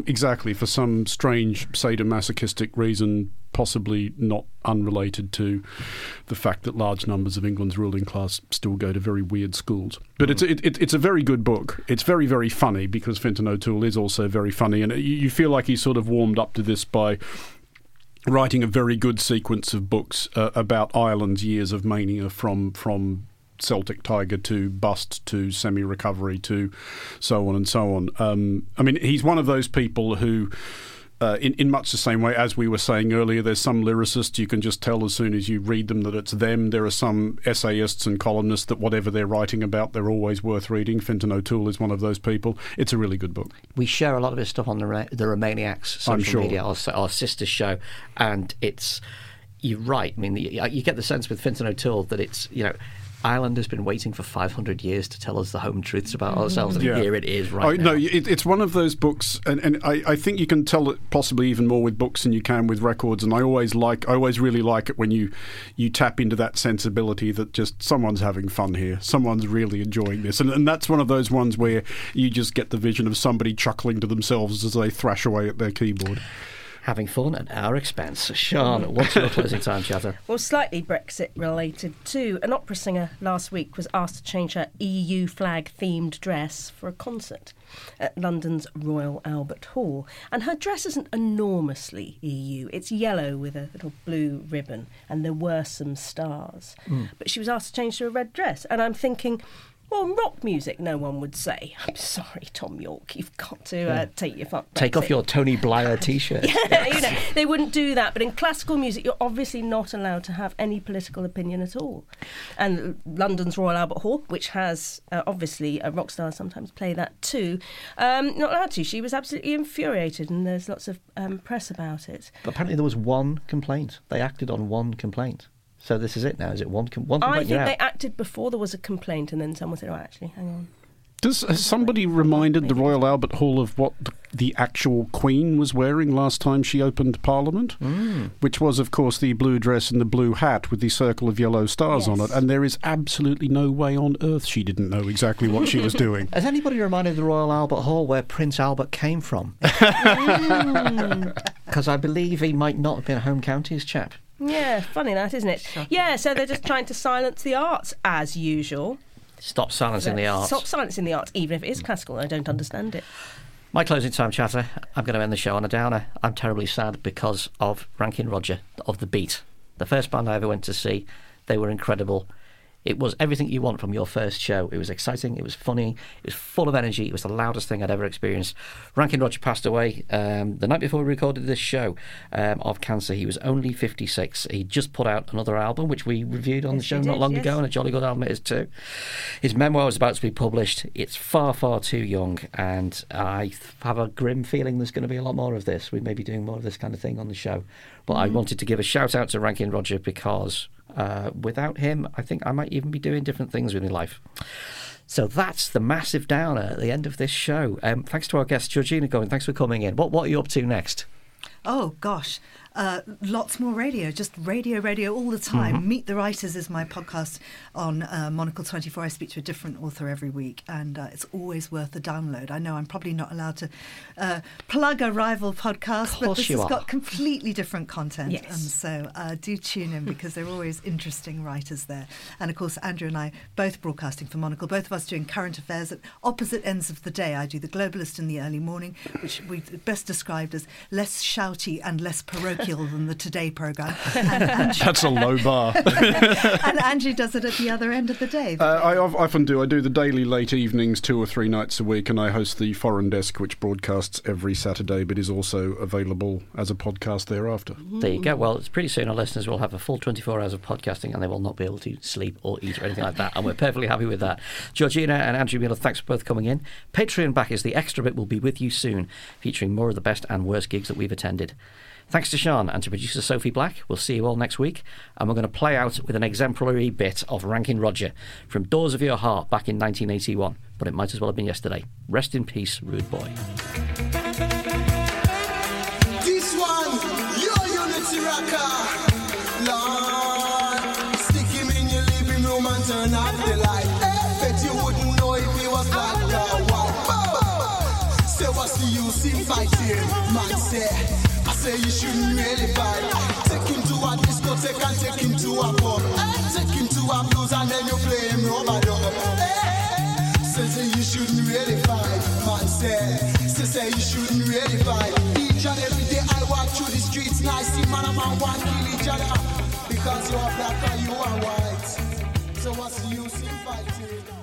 strange sadomasochistic reason, possibly not unrelated to the fact that large numbers of England's ruling class still go to very weird schools. But it's a very good book. It's very, very funny because Fintan O'Toole is also very funny. And you feel like he sort of warmed up to this by writing a very good sequence of books about Ireland's years of mania from Celtic Tiger to bust to semi-recovery to so on and so on. I mean, he's one of those people who, in much the same way as we were saying earlier, there's some lyricists you can just tell as soon as you read them that it's them. There are some essayists and columnists that whatever they're writing about, they're always worth reading. Fintan O'Toole is one of those people. It's a really good book. We share a lot of his stuff on the Romaniacs social media, our sister show, and it's... You're right. I mean, you get the sense with Fintan O'Toole that it's, Ireland has been waiting for 500 years to tell us the home truths about ourselves, and Yeah. here it is right now. No, it's one of those books, and I think you can tell it possibly even more with books than you can with records. And I always really like it when you tap into that sensibility that just someone's having fun here, someone's really enjoying this, and that's one of those ones where you just get the vision of somebody chuckling to themselves as they thrash away at their keyboard. Having fun at our expense. Sean, what's your closing time chatter? Well, slightly Brexit related too. An opera singer last week was asked to change her EU flag themed dress for a concert at London's Royal Albert Hall. And her dress isn't enormously EU. It's yellow with a little blue ribbon, and there were some stars. But she was asked to change to a red dress. And I'm thinking, well, rock music, no one would say, I'm sorry, Tom York, you've got to take your fuck Take Brexit. off your Tony Blair T-shirt. Yeah, they wouldn't do that. But in classical music, you're obviously not allowed to have any political opinion at all. And London's Royal Albert Hall, which has obviously rock stars sometimes play that too, not allowed to. She was absolutely infuriated, and there's lots of press about it. But apparently there was one complaint. They acted on one complaint. So this is it now. Is it one complaint? I think they acted before there was a complaint, and then someone said, oh, actually, hang on. Has somebody reminded the Royal Albert Hall of what the actual Queen was wearing last time she opened Parliament? Which was, of course, the blue dress and the blue hat with the circle of yellow stars on it. And there is absolutely no way on earth she didn't know exactly what she was doing. Has anybody reminded the Royal Albert Hall where Prince Albert came from? Because I believe he might not have been a home counties chap. Yeah, funny that, isn't it? Yeah, so they're just trying to silence the arts, as usual. Stop silencing the arts. Stop silencing the arts, even if it is classical. I don't understand it. My closing time chatter, I'm going to end the show on a downer. I'm terribly sad because of Rankin Roger, of The Beat. The first band I ever went to see, they were incredible. It was everything you want from your first show. It was exciting, it was funny, it was full of energy, it was the loudest thing I'd ever experienced. Rankin Roger passed away the night before we recorded this show of cancer. He was only 56. He just put out another album, which we reviewed on the show not long ago, and a jolly good album it is too. His memoir is about to be published. It's far, far too young, and I have a grim feeling there's going to be a lot more of this. We may be doing more of this kind of thing on the show. But I wanted to give a shout out to Rankin Roger because without him, I think I might even be doing different things with my life. So that's the massive downer at the end of this show. Thanks to our guest, Georgina Godwin. Thanks for coming in. What are you up to next? Oh, gosh. Lots more radio, just radio all the time. Meet the Writers is my podcast on Monocle 24. I speak to a different author every week, and it's always worth a download. I know I'm probably not allowed to plug a rival podcast, but this has got completely different content. Yes. And so do tune in because they're always interesting writers there. And of course, Andrew and I both broadcasting for Monocle, both of us doing current affairs at opposite ends of the day. I do The Globalist in the early morning, which we best described as less shouty and less parochial than the Today programme. That's a low bar. And Angie does it at the other end of the day. I often do. I do the daily late evenings 2 or 3 nights a week, and I host the Foreign Desk, which broadcasts every Saturday but is also available as a podcast thereafter. There you go. Well, it's pretty soon our listeners will have a full 24 hours of podcasting, and they will not be able to sleep or eat or anything like that, and we're perfectly happy with that. Georgina and Andrew Mueller, thanks for both coming in. Patreon backers, the extra bit will be with you soon, featuring more of the best and worst gigs that we've attended. Thanks to Sean and to producer Sophie Black. We'll see you all next week. And we're going to play out with an exemplary bit of Rankin Roger from Doors of Your Heart back in 1981. But it might as well have been yesterday. Rest in peace, Rude Boy. This one, your unity rocker. Lord, stick him in your living room and turn off the light. Bet you wouldn't know if he was black or white. Say what's the use in fighting? Man say, I say you shouldn't really fight. Take him to a discotheque and take him to a pub. Take him to a blues and then you play him rubber-dub. Say you shouldn't really fight. Man say you shouldn't really fight. Each and every day I walk through the streets and I see man and man want kill each other. Because you are black and you are white. So what's the use in fighting?